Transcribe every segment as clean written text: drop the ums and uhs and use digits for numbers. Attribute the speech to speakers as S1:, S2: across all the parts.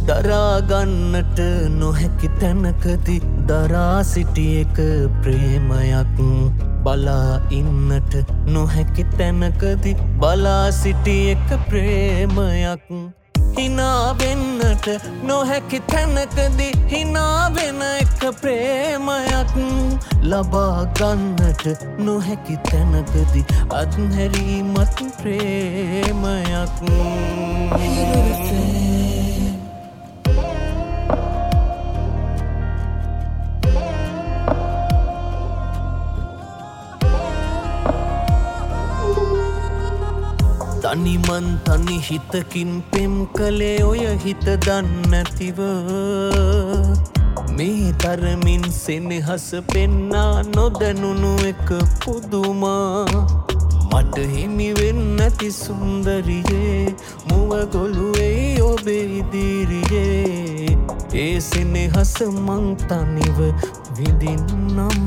S1: දරාගන්නට නොහැකි තැනකදී දරා සිටි එක ප්‍රේමයක් බලා ඉන්නට නොහැකි තැනකදී බලා සිටි එක ප්‍රේමයක් හිනා වෙන්නට නොහැකි තැනකදී හිනා වෙන එක ප්‍රේමයක් ලබා ගන්නට නොහැකි තැනකදී අත්හැරීමත් ප්‍රේමයක් තනිමන් තනි හිතකින් පෙම් කළේ ඔය හිත දන්නැතිව මේ තරමින් සෙනෙහස පෙන්නා නොදැනුණු එක පුදුමා මට හිමි වෙන්නැති සුන්දරියේ මුව ගොළුවේ ඔබේ ඉදිරියේ ඒ සෙනෙහස මං තනිව විඳින්නම්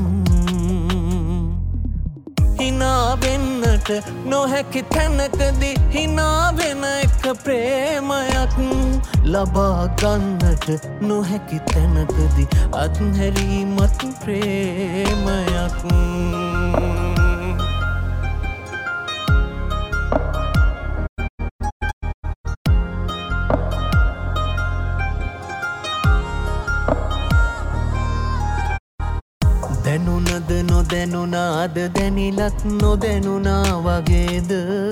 S1: හිනා වෙන්නට නොහැකි තැනකදී හිනා වෙන එක ප්‍රේමයක් ලබා ගන්නට නොහැකි තැනකදී අත්හැරීමත් ප්‍රේමයක් දැනුණද නොදැනුණාද දැනිලත් නොදැනුණා වගේද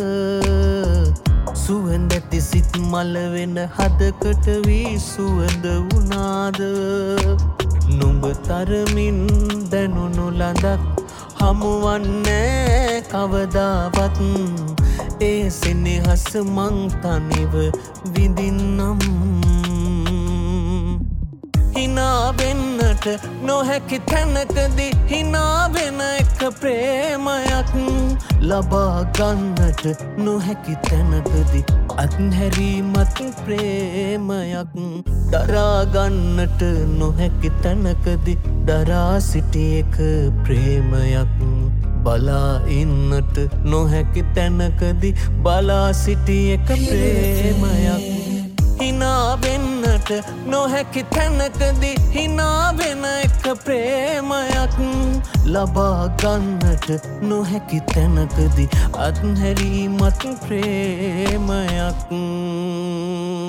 S1: සුවඳැති සිත් මල වෙන හදකට වී සුවඳ වුණාද නුඹ තරමින් දැනුණු ලඳක් හමුවන්නේ කවදාවත් ඒ සෙනෙහස මං තනිව විඳින්නම් හිනා වෙන්නට නොහැකි තැනකදී හිනා වෙන එක ප්‍රේමයක් ලබා ගන්නට නොහැකි තැනකදී අත්හැරීමත් ප්‍රේමයක් දරාගන්නට නොහැකි තැනකදී දරා සිටි එක ප්‍රේමයක් බලා ඉන්නට නොහැකි තැනකදී බලා සිටි එක ප්‍රේමයක් හිනා වෙන්නට නොහැකි තැනකදී හිනා වෙන එක ප්‍රේමයක් ලබා ගන්නට නොහැකි තැනකදී අත්හැරීමත් ප්‍රේමයක්